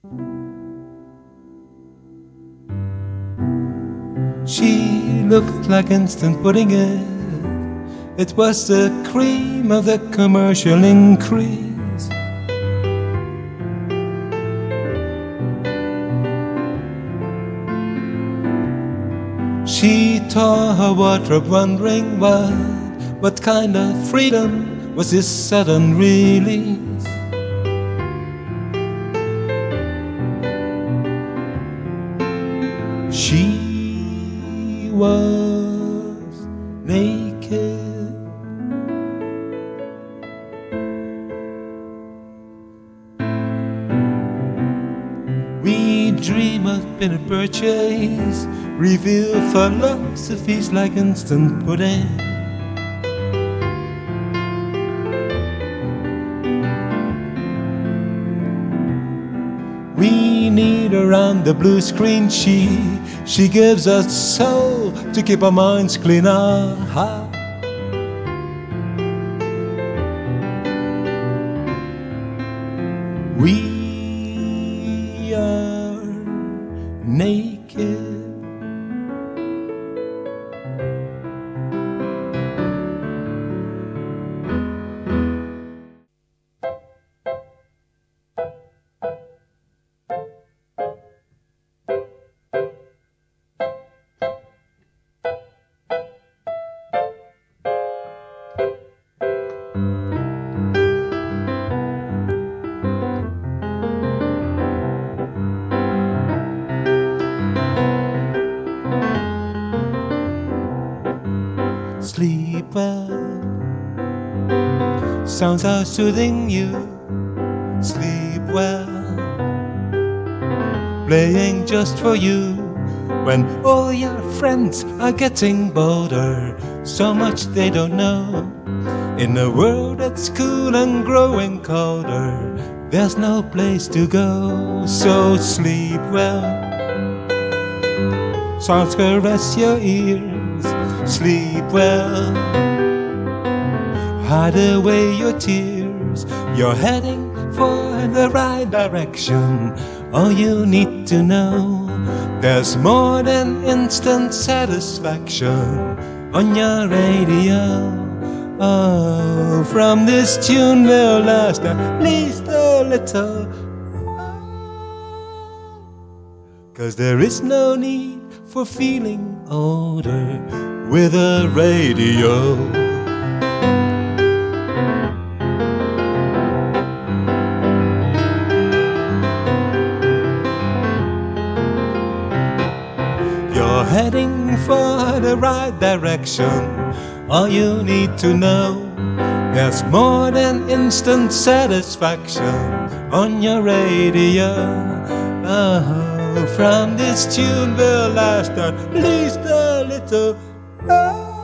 She looked like instant pudding. It was the cream of the commercial increase. She tore her wardrobe wondering what kind of freedom was this sudden release. She was naked. We dream of been purchase, reveal philosophies like instant pudding. We need her on the blue screen. She gives us soul to keep our minds clean. We are naked. Sleep well, sounds how soothing you. Sleep well, playing just for you. When all your friends are getting bolder, so much they don't know. In a world that's cool and growing colder, there's no place to go. So sleep well, sounds caress your ears. Sleep well, hide away your tears. You're heading for the right direction. All you need to know, there's more than instant satisfaction on your radio. Oh, from this tune will last at least a little. 'Cause there is no need for feeling older with a radio. You're heading for the right direction. All you need to know, there's more than instant satisfaction on your radio. Oh, from this tune will last at least a little.